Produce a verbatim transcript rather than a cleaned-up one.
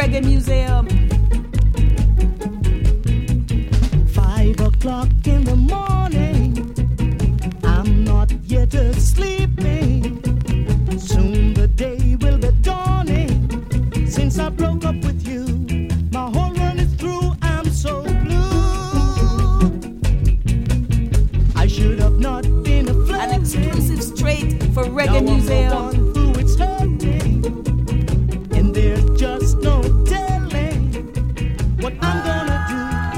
Reggae Museum. Five o'clock in the morning, I'm not yet sleeping. Soon the day will be dawning. Since I broke up with you, my whole run is through. I'm so blue. I should have not been a An exclusive straight for Reggae Museum.